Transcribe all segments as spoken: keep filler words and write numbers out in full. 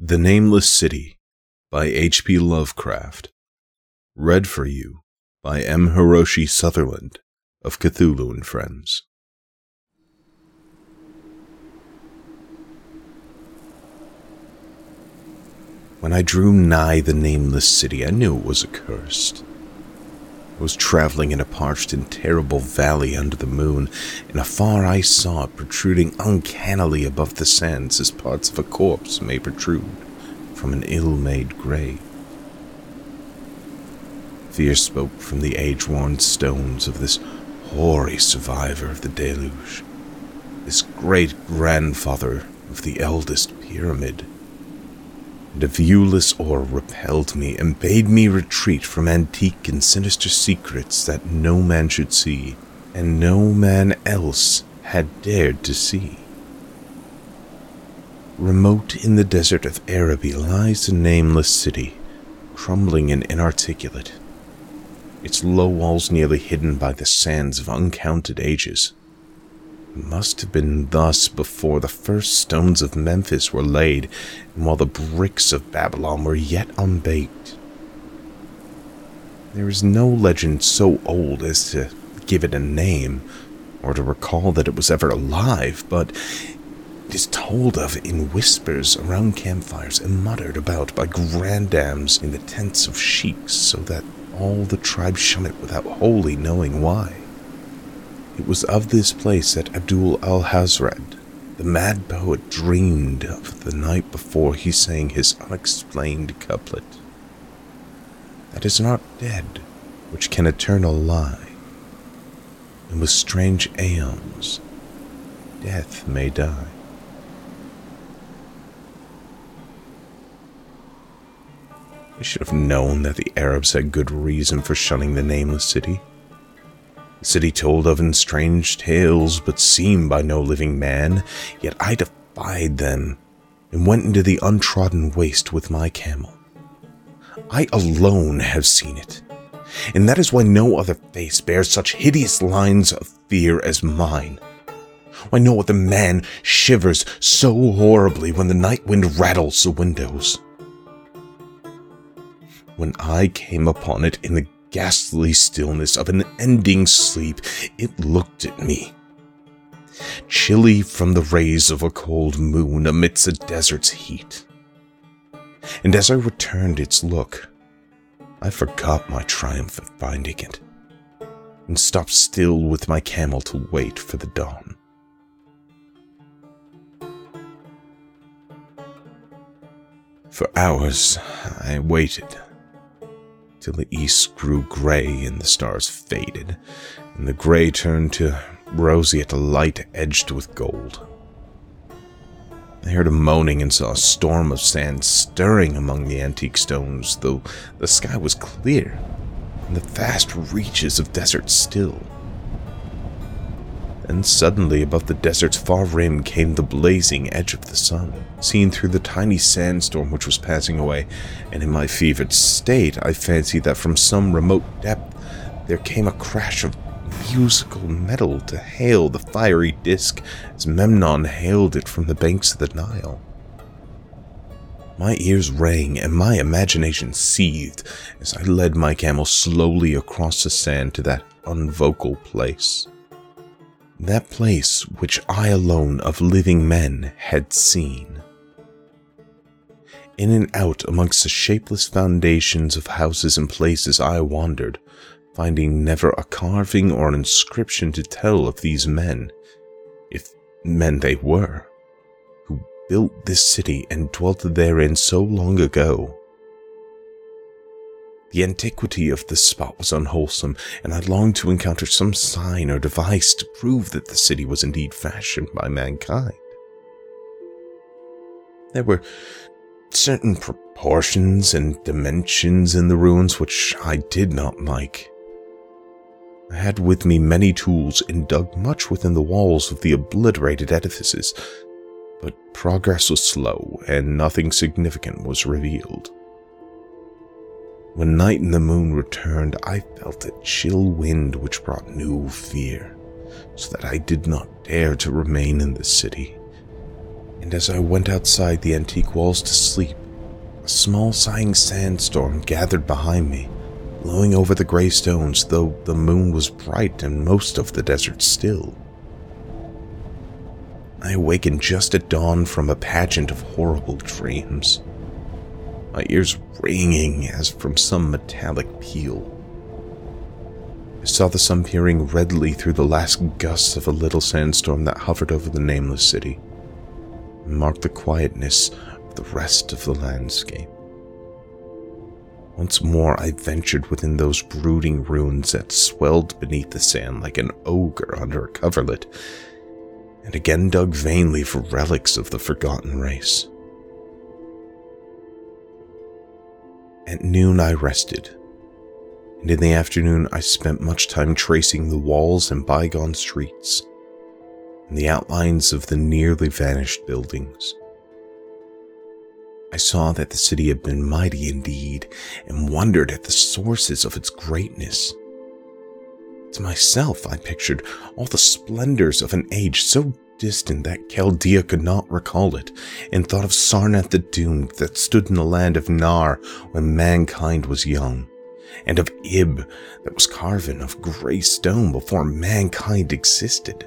The Nameless City by H P Lovecraft. Read for you by M. Hiroshi Sutherland of Cthulhu and Friends. When I drew nigh the Nameless City, I knew it was accursed. I was traveling in a parched and terrible valley under the moon, and afar I saw it protruding uncannily above the sands as parts of a corpse may protrude from an ill-made grave. Fear spoke from the age-worn stones of this hoary survivor of the deluge, this great-grandfather of the eldest pyramid. And a viewless awe repelled me and bade me retreat from antique and sinister secrets that no man should see, and no man else had dared to see. Remote in the desert of Araby lies a nameless city, crumbling and inarticulate, its low walls nearly hidden by the sands of uncounted ages. It must have been thus before the first stones of Memphis were laid, and while the bricks of Babylon were yet unbaked. There is no legend so old as to give it a name, or to recall that it was ever alive, but it is told of in whispers around campfires and muttered about by grandams in the tents of sheiks, so that all the tribe shun it without wholly knowing why. It was of this place that Abdul Alhazred, the mad poet, dreamed of the night before he sang his unexplained couplet. That is not dead which can eternal lie, and with strange aeons death may die. I should have known that the Arabs had good reason for shunning the Nameless City. The city told of in strange tales, but seen by no living man, yet I defied them, and went into the untrodden waste with my camel. I alone have seen it, and that is why no other face bears such hideous lines of fear as mine. Why no other man shivers so horribly when the night wind rattles the windows. When I came upon it in the ghastly stillness of an ending sleep, it looked at me, chilly from the rays of a cold moon amidst a desert's heat. And as I returned its look, I forgot my triumph at finding it, and stopped still with my camel to wait for the dawn. For hours I waited, till the east grew gray and the stars faded, and the gray turned to roseate light edged with gold. I heard a moaning and saw a storm of sand stirring among the antique stones, though the sky was clear and the vast reaches of desert still. Then suddenly above the desert's far rim came the blazing edge of the sun, seen through the tiny sandstorm which was passing away, and in my fevered state I fancied that from some remote depth there came a crash of musical metal to hail the fiery disk as Memnon hailed it from the banks of the Nile. My ears rang and my imagination seethed as I led my camel slowly across the sand to that unvocal place. That place which I alone of living men had seen. In and out amongst the shapeless foundations of houses and places I wandered, finding never a carving or an inscription to tell of these men, if men they were, who built this city and dwelt therein so long ago. The antiquity of the spot was unwholesome, and I longed to encounter some sign or device to prove that the city was indeed fashioned by mankind. There were certain proportions and dimensions in the ruins which I did not like. I had with me many tools and dug much within the walls of the obliterated edifices, but progress was slow and nothing significant was revealed. When night and the moon returned, I felt a chill wind which brought new fear, so that I did not dare to remain in the city. And as I went outside the antique walls to sleep, a small sighing sandstorm gathered behind me, blowing over the gray stones, though the moon was bright and most of the desert still. I awakened just at dawn from a pageant of horrible dreams, my ears ringing as from some metallic peal. I saw the sun peering redly through the last gusts of a little sandstorm that hovered over the nameless city, and marked the quietness of the rest of the landscape. Once more I ventured within those brooding ruins that swelled beneath the sand like an ogre under a coverlet, and again dug vainly for relics of the forgotten race. At noon I rested, and in the afternoon I spent much time tracing the walls and bygone streets, and the outlines of the nearly vanished buildings. I saw that the city had been mighty indeed, and wondered at the sources of its greatness. To myself I pictured all the splendors of an age so distant that Chaldea could not recall it, and thought of Sarnath the Doomed that stood in the land of Nar when mankind was young, and of Ib that was carven of grey stone before mankind existed.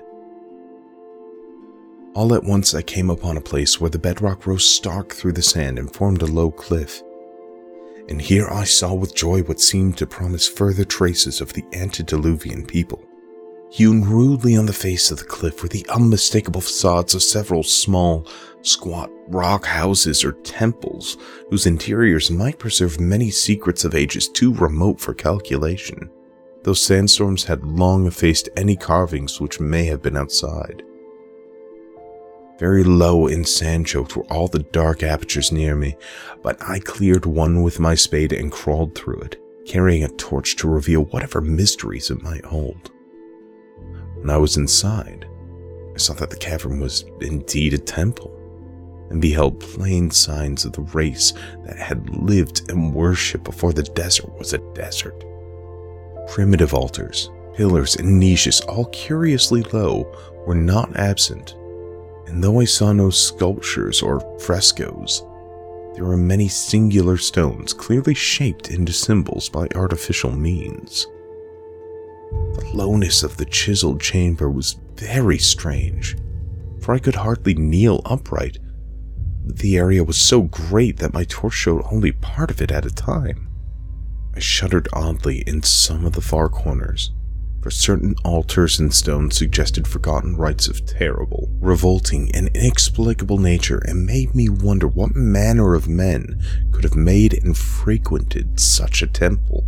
All at once I came upon a place where the bedrock rose stark through the sand and formed a low cliff, and here I saw with joy what seemed to promise further traces of the antediluvian people. Hewn rudely on the face of the cliff were the unmistakable facades of several small, squat rock houses or temples, whose interiors might preserve many secrets of ages too remote for calculation. Those sandstorms had long effaced any carvings which may have been outside. Very low and sand-choked were all the dark apertures near me, but I cleared one with my spade and crawled through it, carrying a torch to reveal whatever mysteries it might hold. When I was inside, I saw that the cavern was indeed a temple, and beheld plain signs of the race that had lived and worshipped before the desert was a desert. Primitive altars, pillars, and niches, all curiously low, were not absent, and though I saw no sculptures or frescoes, there were many singular stones clearly shaped into symbols by artificial means. The lowness of the chiseled chamber was very strange, for I could hardly kneel upright. The area was so great that my torch showed only part of it at a time. I shuddered oddly in some of the far corners, for certain altars and stones suggested forgotten rites of terrible, revolting, and inexplicable nature, and made me wonder what manner of men could have made and frequented such a temple.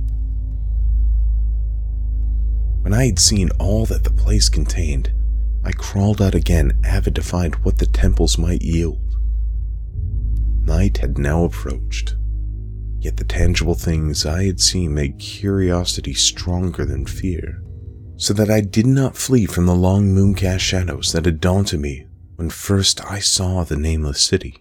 When I had seen all that the place contained, I crawled out again, avid to find what the temples might yield. Night had now approached, yet the tangible things I had seen made curiosity stronger than fear, so that I did not flee from the long moon-cast shadows that had daunted me when first I saw the nameless city.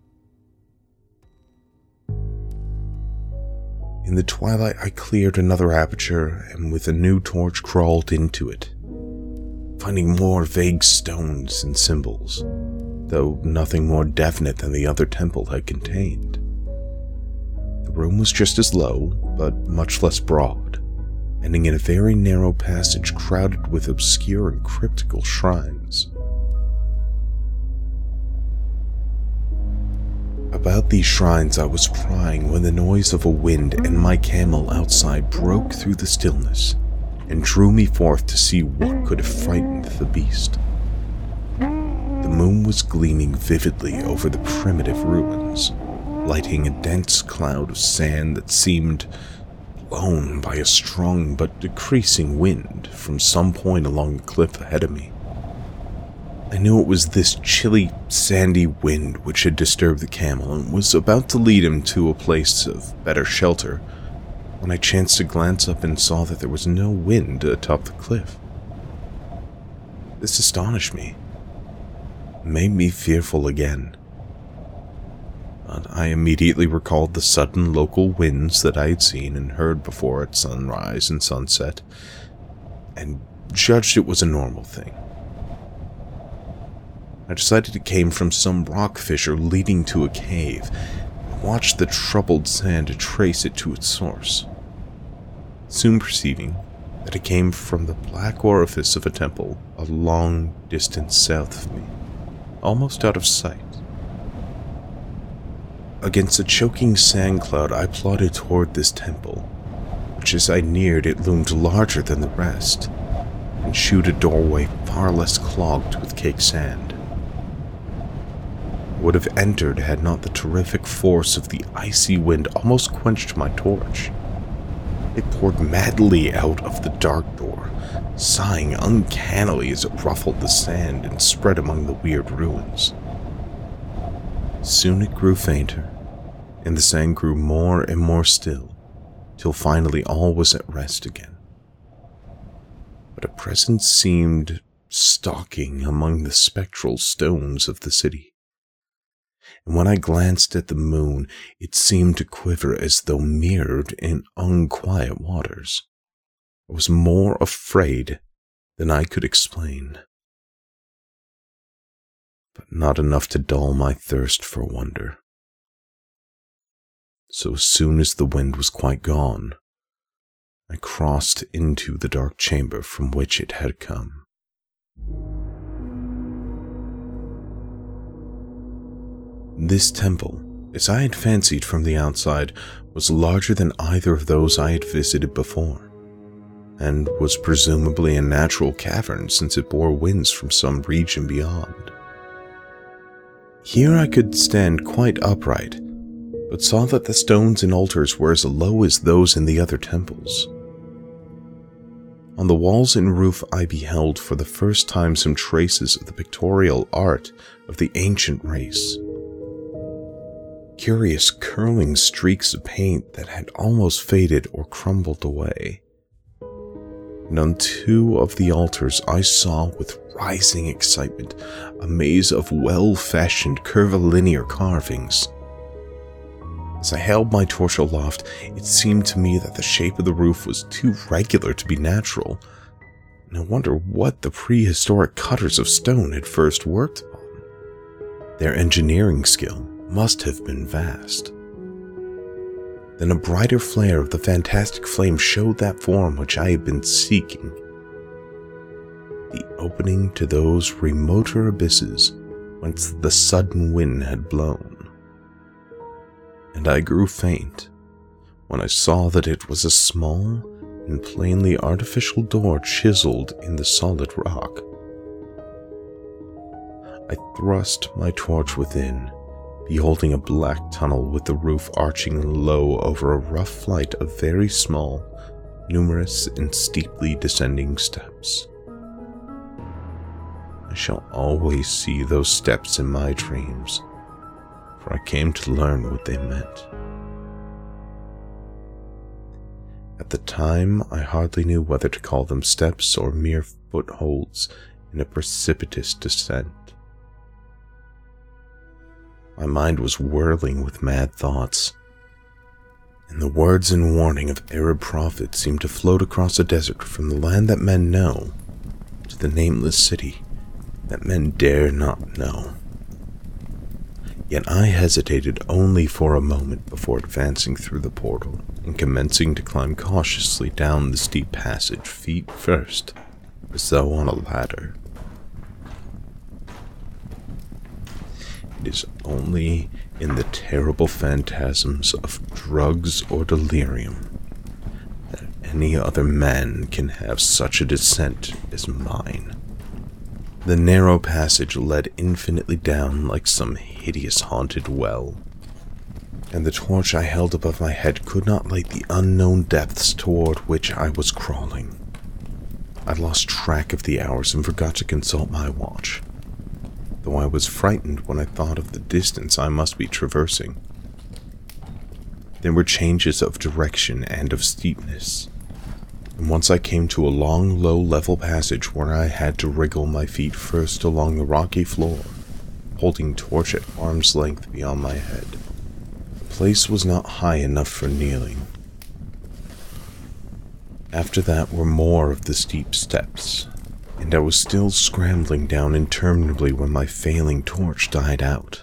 In the twilight I cleared another aperture, and with a new torch crawled into it, finding more vague stones and symbols, though nothing more definite than the other temple had contained. The room was just as low, but much less broad, ending in a very narrow passage crowded with obscure and cryptical shrines. About these shrines I was crying when the noise of a wind and my camel outside broke through the stillness and drew me forth to see what could have frightened the beast. The moon was gleaming vividly over the primitive ruins, lighting a dense cloud of sand that seemed blown by a strong but decreasing wind from some point along the cliff ahead of me. I knew it was this chilly, sandy wind which had disturbed the camel and was about to lead him to a place of better shelter, when I chanced to glance up and saw that there was no wind atop the cliff. This astonished me, made me fearful again. But I immediately recalled the sudden local winds that I had seen and heard before at sunrise and sunset, and judged it was a normal thing. I decided it came from some rock fissure leading to a cave, and watched the troubled sand trace it to its source, soon perceiving that it came from the black orifice of a temple a long distance south of me, almost out of sight. Against a choking sand cloud, I plodded toward this temple, which as I neared it loomed larger than the rest, and shewed a doorway far less clogged with caked sand. I would have entered had not the terrific force of the icy wind almost quenched my torch. It poured madly out of the dark door, sighing uncannily as it ruffled the sand and spread among the weird ruins. Soon it grew fainter, and the sand grew more and more still, till finally all was at rest again. But a presence seemed stalking among the spectral stones of the city, and when I glanced at the moon, it seemed to quiver as though mirrored in unquiet waters. I was more afraid than I could explain, but not enough to dull my thirst for wonder. So as soon as the wind was quite gone, I crossed into the dark chamber from which it had come. This temple, as I had fancied from the outside, was larger than either of those I had visited before, and was presumably a natural cavern since it bore winds from some region beyond. Here I could stand quite upright, but saw that the stones and altars were as low as those in the other temples. On the walls and roof I beheld for the first time some traces of the pictorial art of the ancient race. Curious curling streaks of paint that had almost faded or crumbled away. And on two of the altars I saw with rising excitement a maze of well-fashioned curvilinear carvings. As I held my torch aloft, it seemed to me that the shape of the roof was too regular to be natural, and I wonder what the prehistoric cutters of stone had first worked upon. Their engineering skill must have been vast. Then a brighter flare of the fantastic flame showed that form which I had been seeking. The opening to those remoter abysses whence the sudden wind had blown. And I grew faint when I saw that it was a small and plainly artificial door chiseled in the solid rock. I thrust my torch within, beholding a black tunnel with the roof arching low over a rough flight of very small, numerous, and steeply descending steps. I shall always see those steps in my dreams, for I came to learn what they meant. At the time, I hardly knew whether to call them steps or mere footholds in a precipitous descent. My mind was whirling with mad thoughts, and the words and warning of Arab prophets seemed to float across the desert from the land that men know to the nameless city that men dare not know. Yet I hesitated only for a moment before advancing through the portal and commencing to climb cautiously down the steep passage, feet first, as though on a ladder. It is only in the terrible phantasms of drugs or delirium that any other man can have such a descent as mine. The narrow passage led infinitely down like some hideous haunted well, and the torch I held above my head could not light the unknown depths toward which I was crawling. I lost track of the hours and forgot to consult my watch, though I was frightened when I thought of the distance I must be traversing. There were changes of direction and of steepness, and once I came to a long, low, level passage where I had to wriggle my feet first along the rocky floor, holding torch at arm's length beyond my head. The place was not high enough for kneeling. After that were more of the steep steps, and I was still scrambling down interminably when my failing torch died out.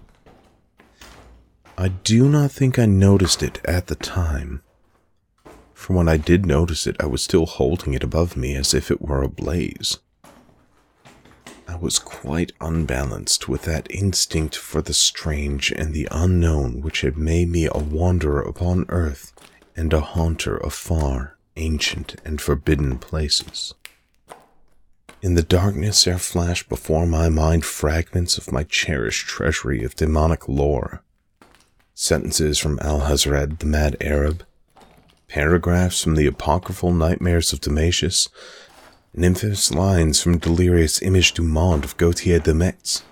I do not think I noticed it at the time, for when I did notice it, I was still holding it above me as if it were ablaze. I was quite unbalanced with that instinct for the strange and the unknown which had made me a wanderer upon earth and a haunter of far, ancient, and forbidden places. In the darkness there flashed before my mind fragments of my cherished treasury of demonic lore, sentences from Alhazred the Mad Arab, paragraphs from the apocryphal Nightmares of Damascus, and infamous lines from delirious Image du Monde of Gautier de Metz.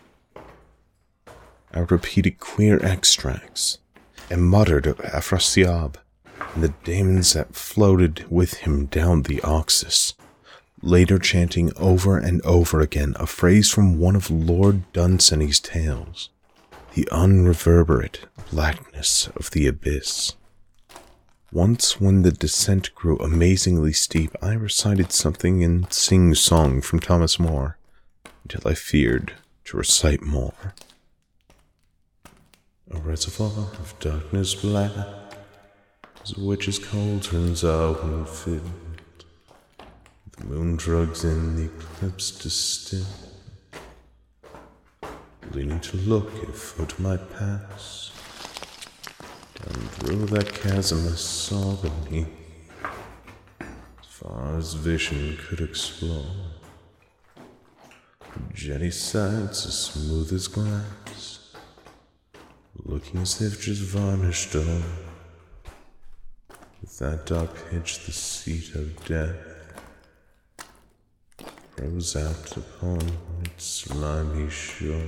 I repeated queer extracts, and muttered of Afrasiab, and the demons that floated with him down the Oxus, later chanting over and over again a phrase from one of Lord Dunsany's tales, the unreverberate blackness of the abyss. Once, when the descent grew amazingly steep, I recited something in sing-song from Thomas More, until I feared to recite more. A reservoir of darkness black, as witches' cauldrons are when filled, the moon drugs in the eclipse distilled, leaning to look if foot might pass. And through that chasm I saw beneath, as far as vision could explore, jetty sides as smooth as glass, looking as if just varnished on, with that dark pitch the seat of death rose out upon its slimy shore.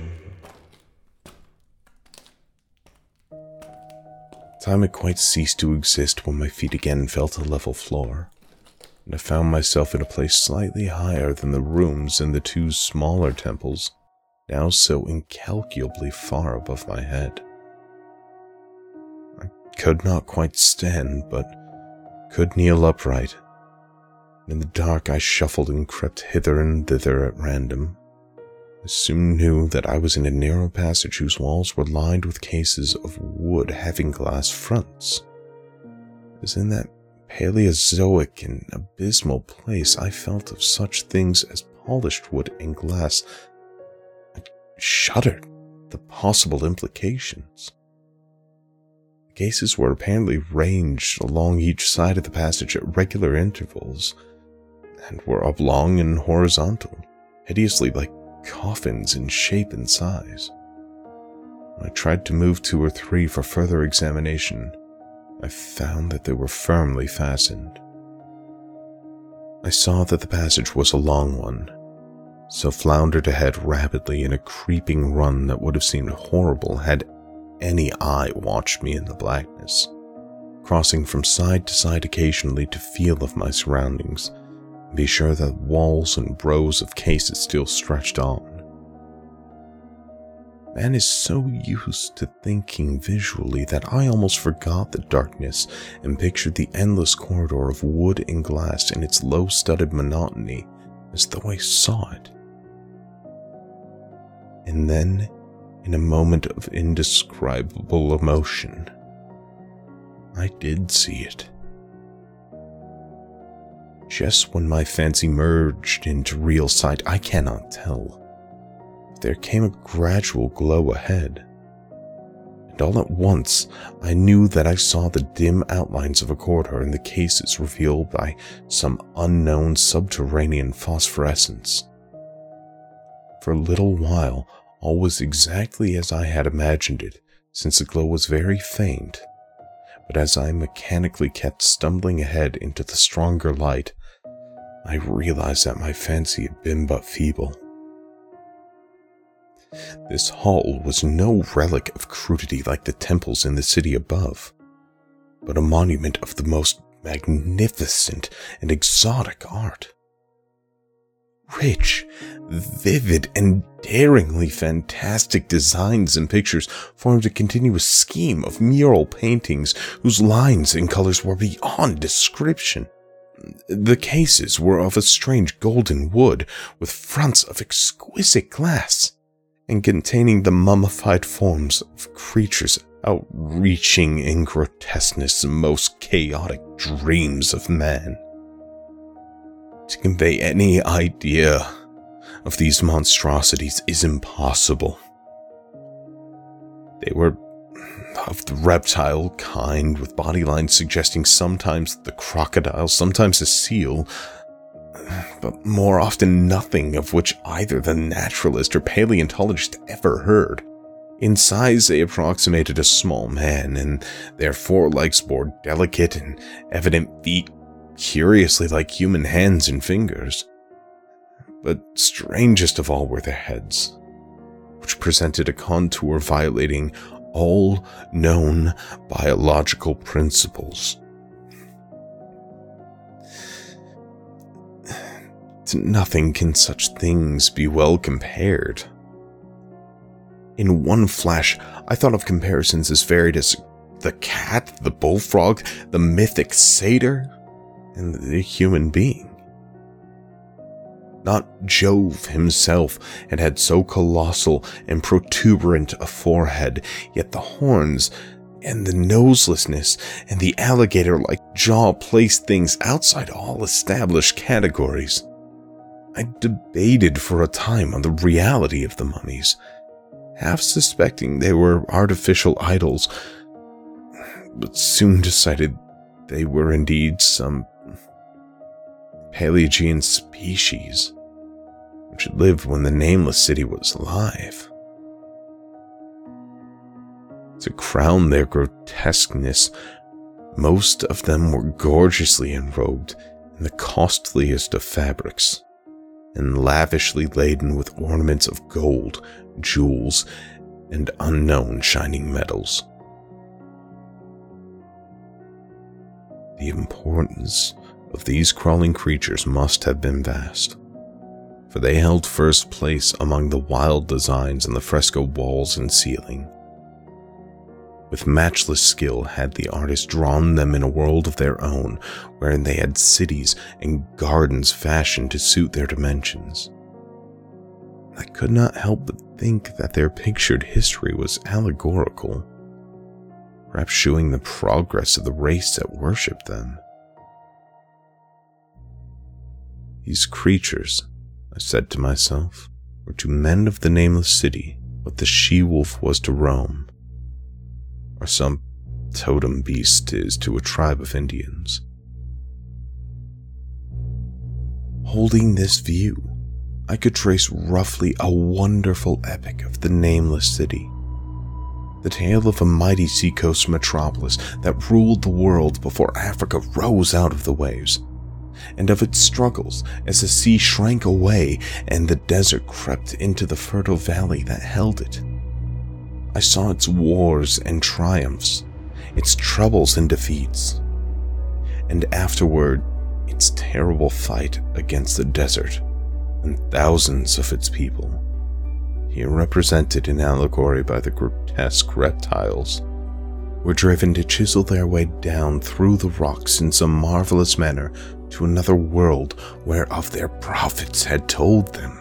Time had quite ceased to exist when my feet again felt a level floor, and I found myself in a place slightly higher than the rooms in the two smaller temples, now so incalculably far above my head. I could not quite stand, but could kneel upright. In the dark I shuffled and crept hither and thither at random. I soon knew that I was in a narrow passage whose walls were lined with cases of wood having glass fronts. As in that Paleozoic and abysmal place I felt of such things as polished wood and glass, I shuddered at the possible implications. The cases were apparently ranged along each side of the passage at regular intervals, and were oblong and horizontal, hideously like coffins in shape and size. When I tried to move two or three for further examination, I found that they were firmly fastened. I saw that the passage was a long one, so floundered ahead rapidly in a creeping run that would have seemed horrible had any eye watched me in the blackness, crossing from side to side occasionally to feel of my surroundings, be sure that walls and rows of cases still stretched on. Man is so used to thinking visually that I almost forgot the darkness and pictured the endless corridor of wood and glass in its low-studded monotony as though I saw it. And then, in a moment of indescribable emotion, I did see it. Just when my fancy merged into real sight, I cannot tell. There came a gradual glow ahead, and all at once I knew that I saw the dim outlines of a corridor in the cases revealed by some unknown subterranean phosphorescence. For a little while, all was exactly as I had imagined it, since the glow was very faint, but as I mechanically kept stumbling ahead into the stronger light, I realized that my fancy had been but feeble. This hall was no relic of crudity like the temples in the city above, but a monument of the most magnificent and exotic art. Rich, vivid, and daringly fantastic designs and pictures formed a continuous scheme of mural paintings whose lines and colors were beyond description. The cases were of a strange golden wood, with fronts of exquisite glass, and containing the mummified forms of creatures outreaching in grotesqueness and most chaotic dreams of man. To convey any idea of these monstrosities is impossible. They were of the reptile kind, with body lines suggesting sometimes the crocodile, sometimes a seal, but more often nothing of which either the naturalist or paleontologist ever heard. In size, they approximated a small man, and their forelegs bore delicate and evident feet curiously like human hands and fingers. But strangest of all were their heads, which presented a contour violating all known biological principles. To nothing can such things be well compared. In one flash, I thought of comparisons as varied as the cat, the bullfrog, the mythic satyr, and the human being. Not Jove himself had had so colossal and protuberant a forehead, yet the horns and the noselessness and the alligator-like jaw placed things outside all established categories. I debated for a time on the reality of the mummies, half suspecting they were artificial idols, but soon decided they were indeed some Pelagian species, which had lived when the Nameless City was alive. To crown their grotesqueness, most of them were gorgeously enrobed in the costliest of fabrics, and lavishly laden with ornaments of gold, jewels, and unknown shining metals. The importance of these crawling creatures must have been vast, for they held first place among the wild designs on the fresco walls and ceiling. With matchless skill had the artist drawn them in a world of their own, wherein they had cities and gardens fashioned to suit their dimensions. I could not help but think that their pictured history was allegorical, perhaps showing the progress of the race that worshipped them. These creatures, I said to myself, were to men of the Nameless City what the she-wolf was to Rome, or some totem beast is to a tribe of Indians. Holding this view, I could trace roughly a wonderful epic of the Nameless City, the tale of a mighty seacoast metropolis that ruled the world before Africa rose out of the waves, and of its struggles as the sea shrank away and the desert crept into the fertile valley that held it. I saw its wars and triumphs, its troubles and defeats, and afterward its terrible fight against the desert and thousands of its people, here represented in allegory by the grotesque reptiles, were driven to chisel their way down through the rocks in some marvelous manner to another world whereof their prophets had told them.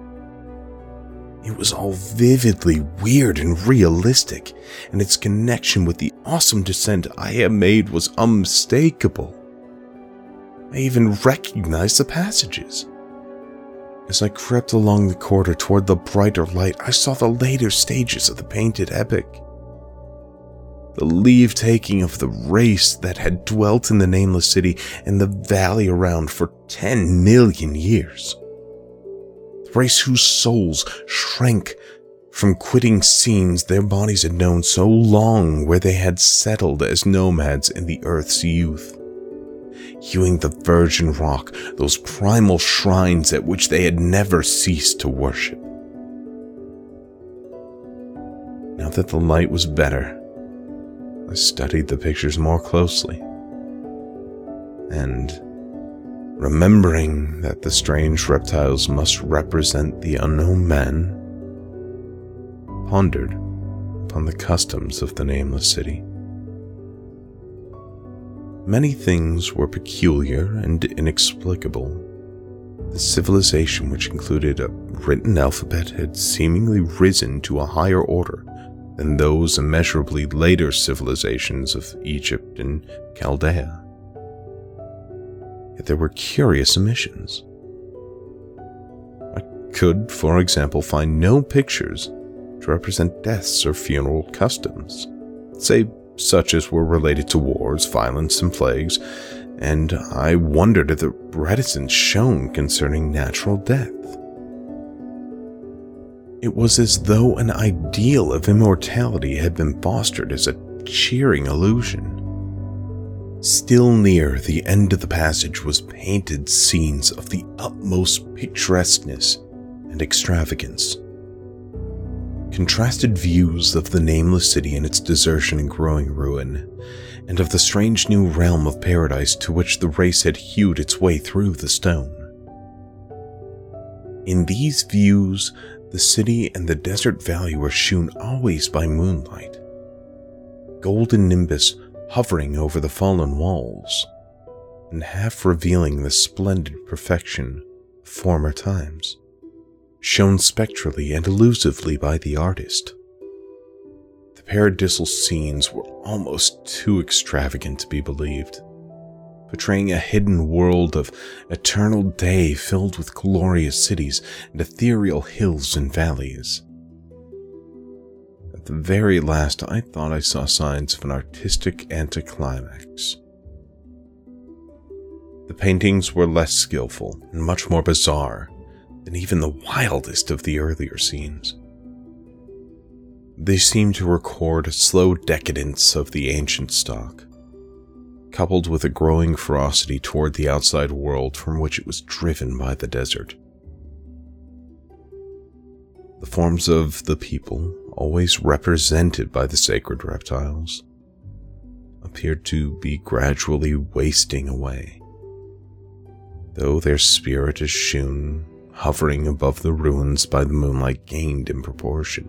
It was all vividly weird and realistic, and its connection with the awesome descent I had made was unmistakable. I even recognized the passages. As I crept along the corridor toward the brighter light, I saw the later stages of the painted epic. The leave-taking of the race that had dwelt in the Nameless City and the valley around for ten million years. The race whose souls shrank from quitting scenes their bodies had known so long, where they had settled as nomads in the earth's youth, hewing the virgin rock, those primal shrines at which they had never ceased to worship. Now that the light was better, I studied the pictures more closely, and, remembering that the strange reptiles must represent the unknown man, pondered upon the customs of the Nameless City. Many things were peculiar and inexplicable. The civilization, which included a written alphabet, had seemingly risen to a higher order than those immeasurably later civilizations of Egypt and Chaldea. Yet there were curious omissions. I could, for example, find no pictures to represent deaths or funeral customs, save such as were related to wars, violence, and plagues, and I wondered at the reticence shown concerning natural death. It was as though an ideal of immortality had been fostered as a cheering illusion. Still near the end of the passage was painted scenes of the utmost picturesqueness and extravagance. Contrasted views of the nameless city and its desertion and growing ruin, and of the strange new realm of paradise to which the race had hewed its way through the stone. In these views, the city and the desert valley were shewn always by moonlight, golden nimbus hovering over the fallen walls, and half revealing the splendid perfection of former times, shown spectrally and elusively by the artist. The paradisal scenes were almost too extravagant to be believed, portraying a hidden world of eternal day filled with glorious cities and ethereal hills and valleys. At the very last, I thought I saw signs of an artistic anticlimax. The paintings were less skillful and much more bizarre than even the wildest of the earlier scenes. They seemed to record a slow decadence of the ancient stock, coupled with a growing ferocity toward the outside world from which it was driven by the desert. The forms of the people, always represented by the sacred reptiles, appeared to be gradually wasting away, though their spirit is shewn hovering above the ruins by the moonlight gained in proportion.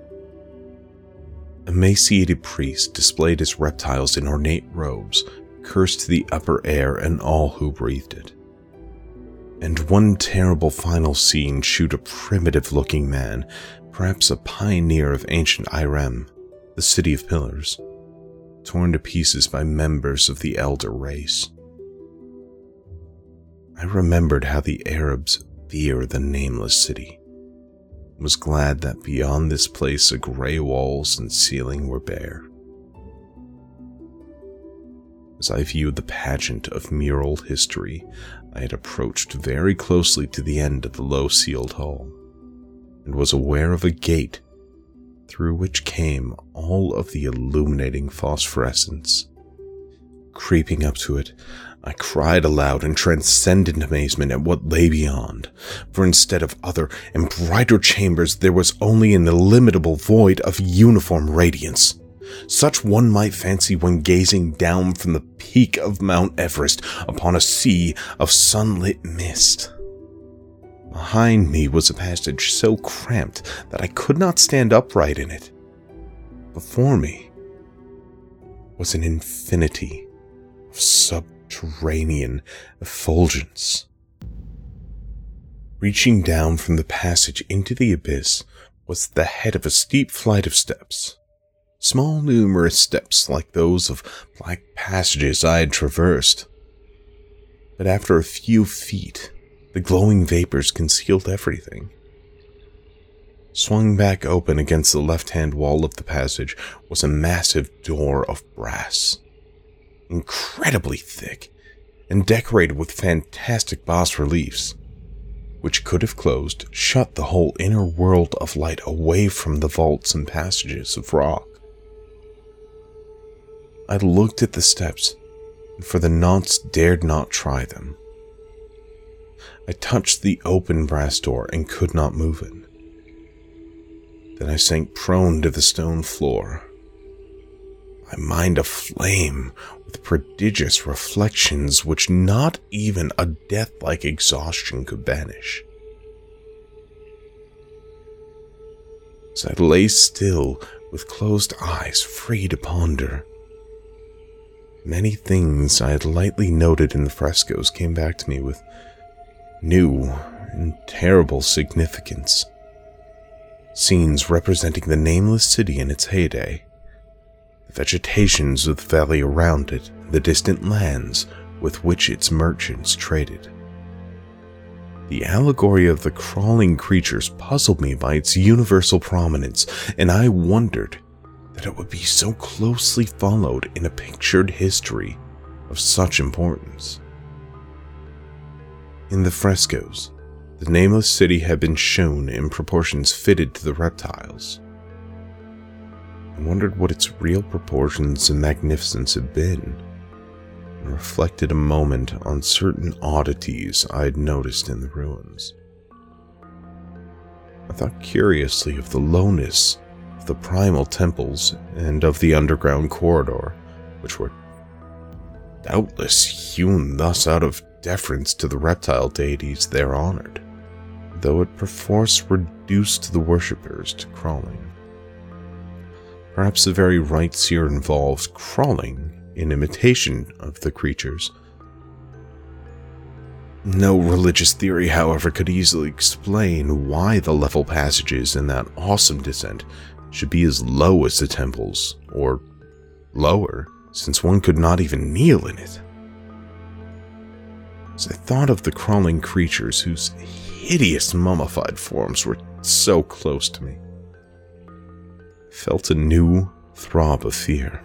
Emaciated priests displayed as reptiles in ornate robes cursed the upper air and all who breathed it. And one terrible final scene shewed a primitive-looking man, perhaps a pioneer of ancient Irem, the city of pillars, torn to pieces by members of the elder race. I remembered how the Arabs fear the nameless city, and was glad that beyond this place the grey walls and ceiling were bare. As I viewed the pageant of mural history, I had approached very closely to the end of the low-ceiled hall, and was aware of a gate through which came all of the illuminating phosphorescence. Creeping up to it, I cried aloud in transcendent amazement at what lay beyond, for instead of other and brighter chambers there was only an illimitable void of uniform radiance, such one might fancy when gazing down from the peak of Mount Everest upon a sea of sunlit mist. Behind me was a passage so cramped that I could not stand upright in it. Before me was an infinity of subterranean effulgence. Reaching down from the passage into the abyss was the head of a steep flight of steps. Small, numerous steps like those of black passages I had traversed. But after a few feet, the glowing vapors concealed everything. Swung back open against the left-hand wall of the passage was a massive door of brass, incredibly thick and decorated with fantastic bas-reliefs, which could have closed, shut the whole inner world of light away from the vaults and passages of rock. I looked at the steps, and for the nonce dared not try them. I touched the open brass door and could not move it. Then I sank prone to the stone floor, my mind aflame with prodigious reflections which not even a death-like exhaustion could banish. As I lay still with closed eyes, free to ponder, Many things I had lightly noted in the frescoes came back to me with new and terrible significance. Scenes representing the nameless city in its heyday, the vegetations of the valley around it, the distant lands with which its merchants traded. The allegory of the crawling creatures puzzled me by its universal prominence, and I wondered that it would be so closely followed in a pictured history of such importance. In the frescoes, the nameless city had been shown in proportions fitted to the reptiles. I wondered what its real proportions and magnificence had been, and reflected a moment on certain oddities I had noticed in the ruins. I thought curiously of the lowness of the primal temples and of the underground corridor, which were doubtless hewn thus out of deference to the reptile deities there honored, though it perforce reduced the worshippers to crawling. Perhaps the very rites here involved crawling in imitation of the creatures. No religious theory, however, could easily explain why the level passages in that awesome descent should be as low as the temples, or lower, since one could not even kneel in it. As I thought of the crawling creatures whose hideous mummified forms were so close to me, I felt a new throb of fear.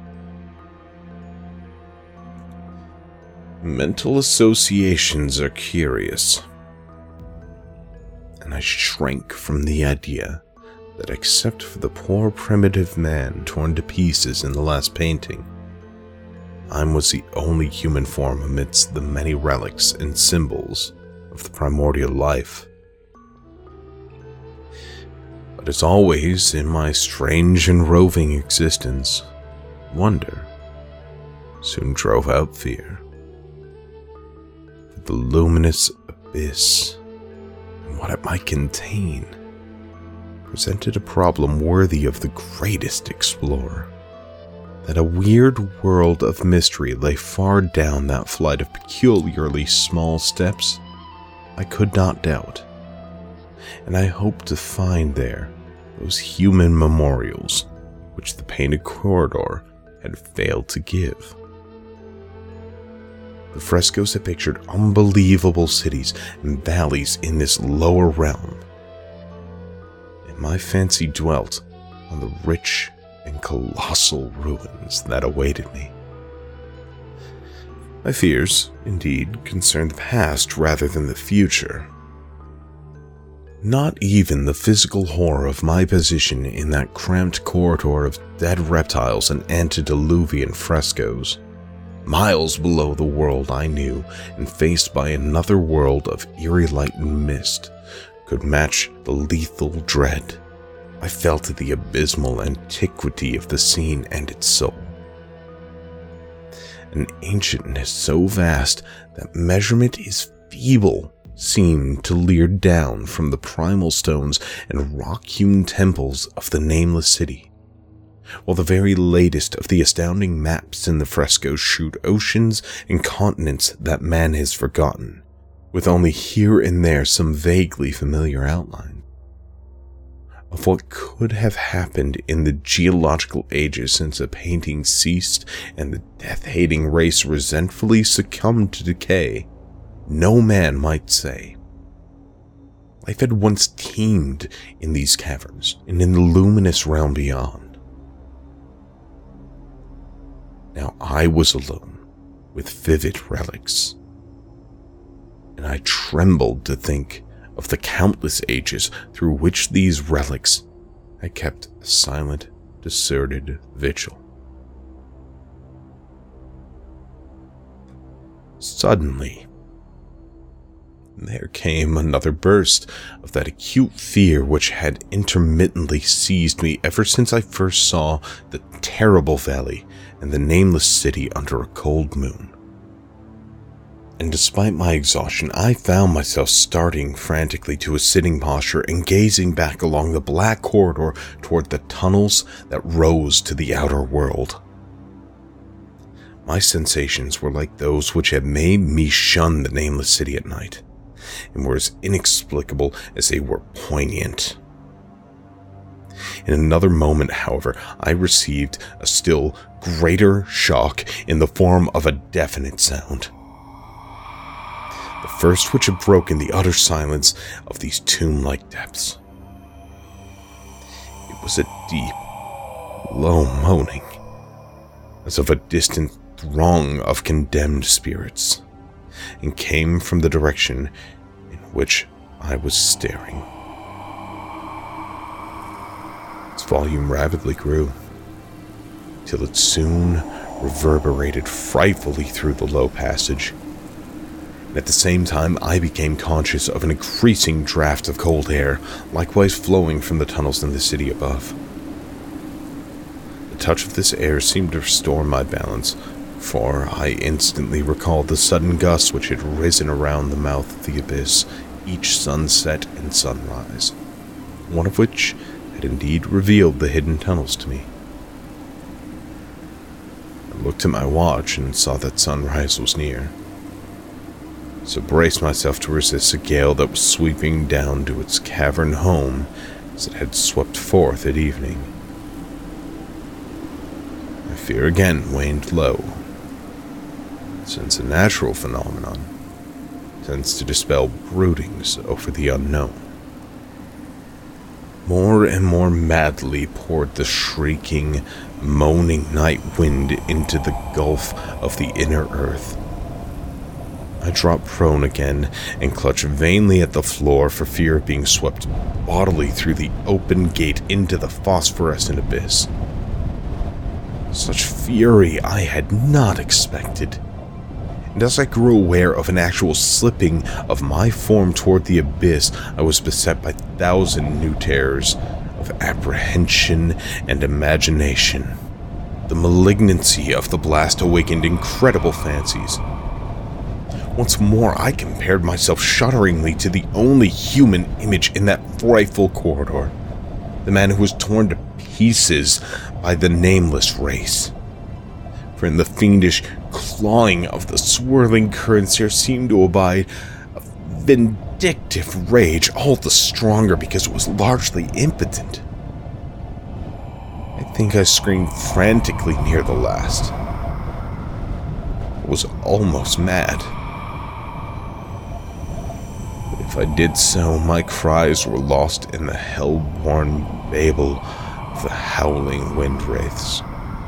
Mental associations are curious, and I shrank from the idea that except for the poor primitive man torn to pieces in the last painting, I was the only human form amidst the many relics and symbols of the primordial life. But as always in my strange and roving existence, wonder soon drove out fear. The luminous abyss and what it might contain presented a problem worthy of the greatest explorer. That a weird world of mystery lay far down that flight of peculiarly small steps, I could not doubt, and I hoped to find there those human memorials which the painted corridor had failed to give. The frescoes had pictured unbelievable cities and valleys in this lower realm, and my fancy dwelt on the rich and colossal ruins that awaited me. My fears, indeed, concerned the past rather than the future. Not even the physical horror of my position in that cramped corridor of dead reptiles and antediluvian frescoes, miles below the world I knew and faced by another world of eerie light and mist, could match the lethal dread I felt at the abysmal antiquity of the scene and its soul. An ancientness so vast that measurement is feeble seemed to leer down from the primal stones and rock-hewn temples of the nameless city, while the very latest of the astounding maps in the frescoes shewed oceans and continents that man has forgotten, with only here and there some vaguely familiar outline of what could have happened in the geological ages since a painting ceased and the death-hating race resentfully succumbed to decay. No man might say. Life had once teemed in these caverns and in the luminous realm beyond. Now I was alone with vivid relics, and I trembled to think of the countless ages through which these relics had kept a silent, deserted vigil. Suddenly, there came another burst of that acute fear which had intermittently seized me ever since I first saw the terrible valley and the nameless city under a cold moon. And despite my exhaustion, I found myself starting frantically to a sitting posture and gazing back along the black corridor toward the tunnels that rose to the outer world. My sensations were like those which had made me shun the nameless city at night, and were as inexplicable as they were poignant. In another moment, however, I received a still greater shock in the form of a definite sound. The first which had broken the utter silence of these tomb-like depths. It was a deep, low moaning, as of a distant throng of condemned spirits, and came from the direction in which I was staring. Its volume rapidly grew, till it soon reverberated frightfully through the low passage, and at the same time I became conscious of an increasing draft of cold air, likewise flowing from the tunnels in the city above. The touch of this air seemed to restore my balance, for I instantly recalled the sudden gusts which had risen around the mouth of the abyss each sunset and sunrise, one of which had indeed revealed the hidden tunnels to me. I looked at my watch and saw that sunrise was near, so braced myself to resist a gale that was sweeping down to its cavern home as it had swept forth at evening. My fear again waned low, since a natural phenomenon tends to dispel broodings over the unknown. More and more madly poured the shrieking, moaning night wind into the gulf of the inner earth. I dropped prone again and clutched vainly at the floor for fear of being swept bodily through the open gate into the phosphorescent abyss. Such fury I had not expected, and as I grew aware of an actual slipping of my form toward the abyss, I was beset by a thousand new terrors of apprehension and imagination. The malignancy of the blast awakened incredible fancies. Once more I compared myself shudderingly to the only human image in that frightful corridor, the man who was torn to pieces by the nameless race. For in the fiendish clawing of the swirling currents there seemed to abide a vindictive rage, all the stronger because it was largely impotent. I think I screamed frantically near the last. I was almost mad. But if I did so, my cries were lost in the hell-born babel of the howling wind wraiths.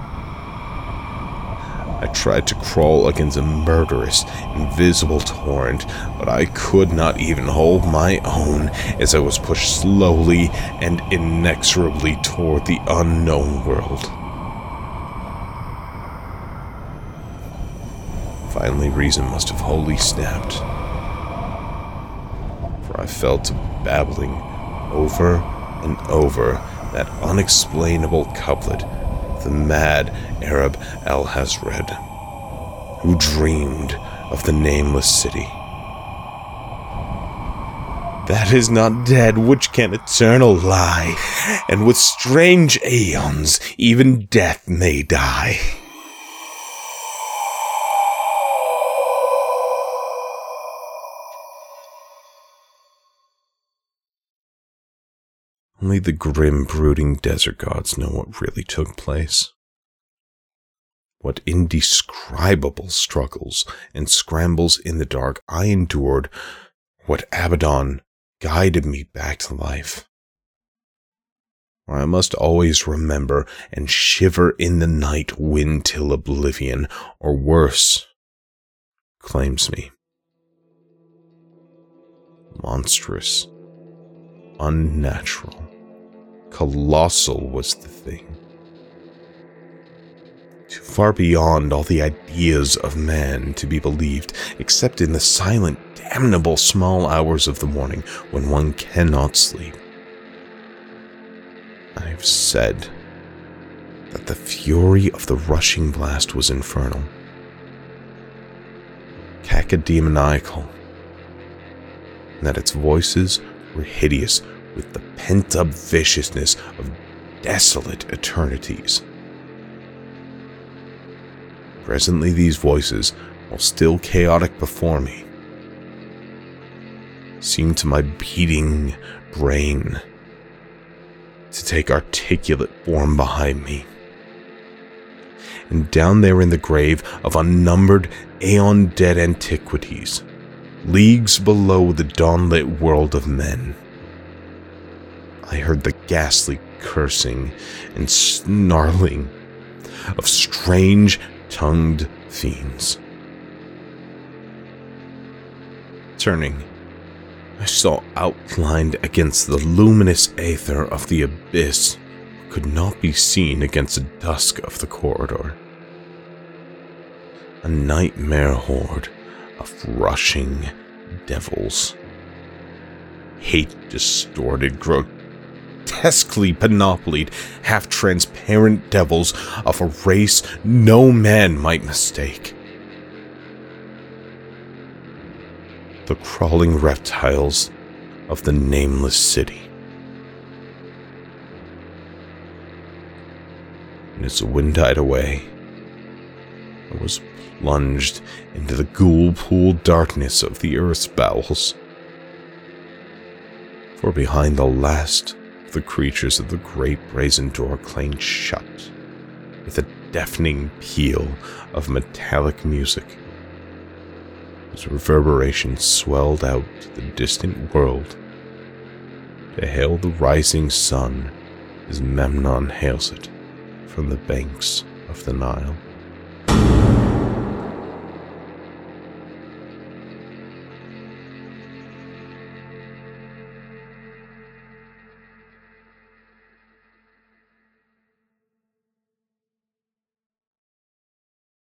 I tried to crawl against a murderous, invisible torrent, but I could not even hold my own as I was pushed slowly and inexorably toward the unknown world. Finally, reason must have wholly snapped, for I fell to babbling over and over that unexplainable couplet of the mad Arab Alhazred, who dreamed of the nameless city. That is not dead which can eternal lie, and with strange aeons even death may die. Only the grim, brooding desert gods know what really took place. What indescribable struggles and scrambles in the dark I endured, what Abaddon guided me back to life. For I must always remember and shiver in the night wind till oblivion, or worse, claims me. Monstrous, unnatural, colossal was the thing. Too far beyond all the ideas of man to be believed, except in the silent, damnable small hours of the morning when one cannot sleep. I have said that the fury of the rushing blast was infernal, cacodemoniacal, and that its voices were hideous with the pent-up viciousness of desolate eternities. Presently these voices, while still chaotic before me, seemed to my beating brain to take articulate form behind me. And down there in the grave of unnumbered aeon-dead antiquities, leagues below the dawn-lit world of men, I heard the ghastly cursing and snarling of strange-tongued fiends. Turning, I saw outlined against the luminous aether of the abyss what could not be seen against the dusk of the corridor. A nightmare horde of rushing devils. Hate-distorted, grotesquely panoplied, half-transparent devils of a race no man might mistake. The crawling reptiles of the nameless city. And as the wind died away, I was plunged into the ghoul-pool darkness of the earth's bowels. For behind the last of the creatures of the great brazen door clanged shut, with a deafening peal of metallic music, whose reverberations swelled out to the distant world to hail the rising sun as Memnon hails it from the banks of the Nile.